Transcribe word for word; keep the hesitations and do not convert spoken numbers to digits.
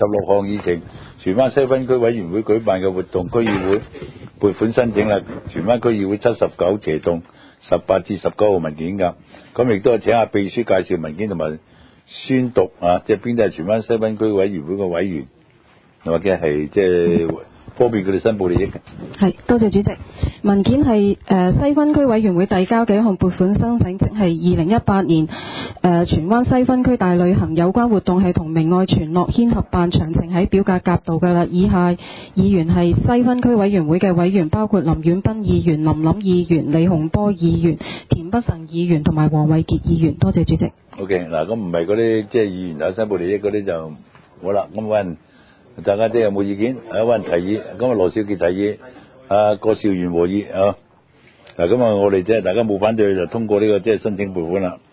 十六項議程，荃灣西分區委員會舉辦嘅活動，區議會撥款申請啦。荃灣區議會七十九斜棟十八至十九號文件㗎，咁亦都係請下秘書介紹文件同埋宣讀啊，即係邊啲係荃灣西分區委員會嘅委員，或者係即係方便佢哋申報利益嘅。 係，多謝主席。文件係誒、呃、西分區委員會遞交嘅一項撥款申請，即係二零一八年誒、呃、荃灣西分區大旅行有關活動係同明愛全樂軒合辦，詳情喺表格夾度㗎啦。以下議員係西分區委員會嘅委員，包括林婉斌議員、林琳議員、李洪波議員、田北辰議員同埋黃偉傑議員。多謝主席。 OK， 嗱，咁唔係嗰啲即係議員有申報利益嗰啲就好啦。咁揾人大家即係有冇意見？啊，揾人提議。咁啊，羅少傑提議，啊郭兆元和議啊。嗱，咁啊，我哋即係大家冇反對就通過呢個即係申請撥款啦。